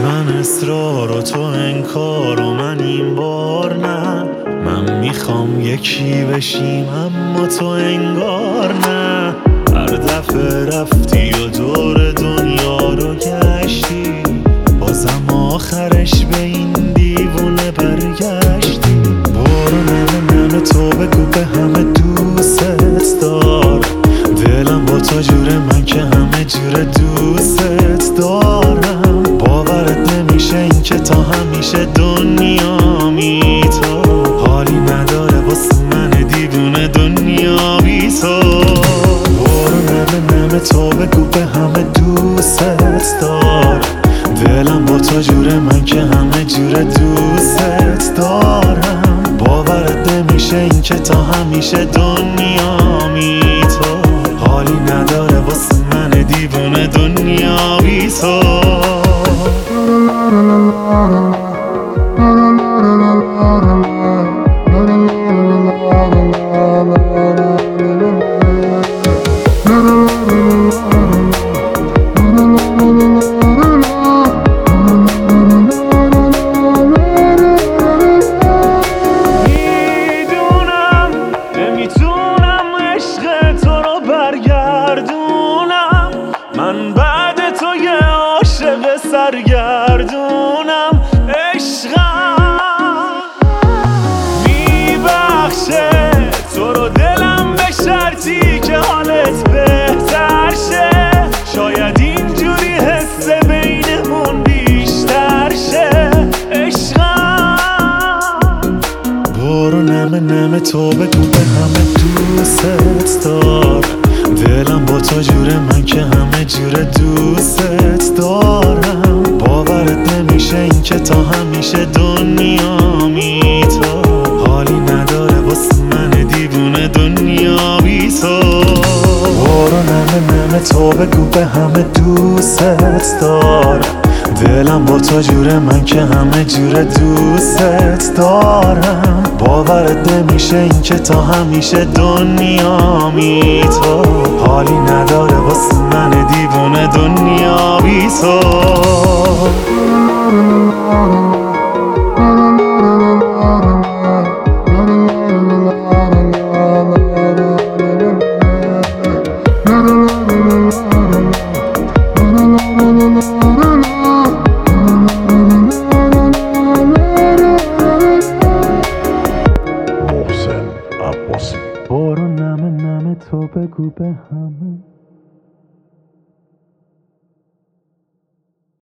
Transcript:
من اصرار و تو انکار و من این بار نه. من میخوام یکی بشیم اما تو انگار نه. هر دفعه رفتی و دور دنیا رو گشتی، بازم آخرش به این دیوونه برگشتی. برو نمه تو بگو به همه دوست دار، دلم با تو جوره من که همه جوره دوست دارم. باورت نمیشه این که تا همیشه دنیا میتا حالی نداره واسه من دیوونه دنیا بی تو. برو نمه تو بگو به همه دوست دار، دلم با تو جوره من که همه جوره دوست دارم. باورت نمیشه این که تا همیشه دنیا میتا حالی نداره واسه من دیوونه دنیا بی تو. من بعد تو یه عاشق سرگردونم. عشقم میبخشه تو رو دلم به شرطی که حالت بهتر شه. شاید اینجوری حس بینمون بیشتر شه. عشقم برو نمه تو بگو به همه دوست دار، دلم با تو جوره من که همه جوره دوست دارم. باورت نمیشه این که تا همیشه دنیا میتا حالی نداره واسه من دیوونه دنیا بی تو. برو نمه تو بگو به همه دوست دار، دلم با تو جوره من که همه جوره دوست دارم. باورت نمیشه این که تا همیشه دنیا میتا حالی نداره واسه من دیوونه دنیا بی تو. برو نمه تو بگو به همه